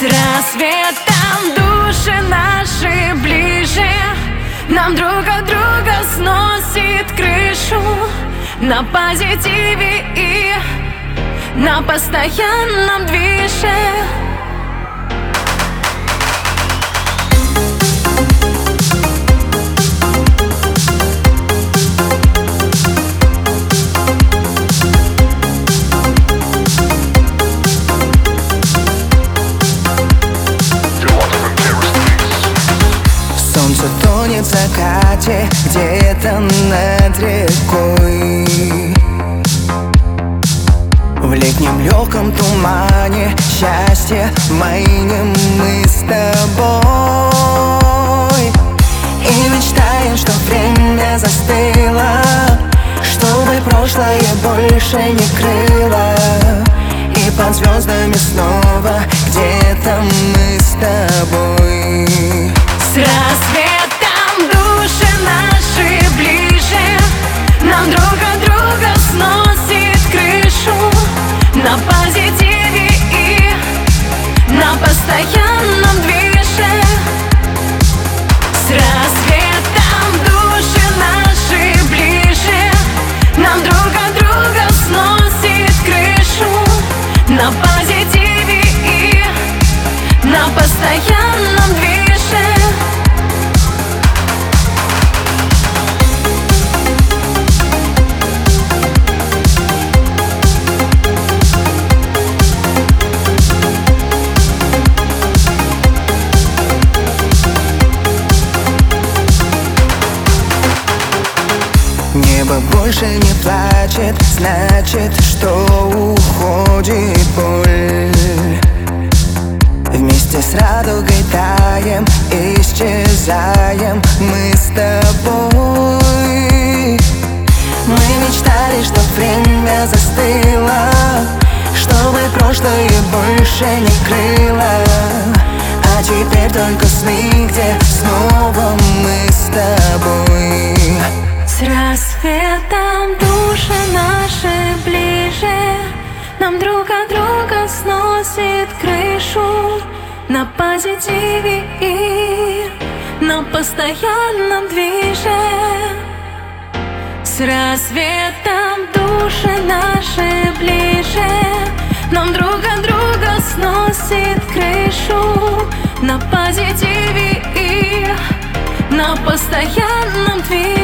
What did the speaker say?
С рассветом души наши ближе, нам друг от друга сносит крышу. На позитиве и на постоянном движе. Солнце тонет в закате где-то над рекой. В летнем легком тумане счастье маним мы с тобой. И мечтаем, что время застыло, чтобы прошлое больше не крыло. И под звездами снова где-то мы с тобой. С рассветом души наши ближе, нам друг от друга сносит крышу. На позитиве и на постоянном движе. С рассветом души наши ближе, нам друг от друга сносит крышу. На позитиве и на постоянном движе. Небо больше не плачет, значит, что уходит боль. Вместе с радугой таем, исчезаем мы с тобой. Мы мечтали, чтоб время застыло, чтобы прошлое больше не крыло. А теперь только сны, где снова мы с тобой. С рассветом души наши ближе, нам друг от друга сносит крышу. На позитиве и на постоянном движе. С рассветом души наши ближе, нам друг от друга сносит крышу. На позитиве и на постоянном движе.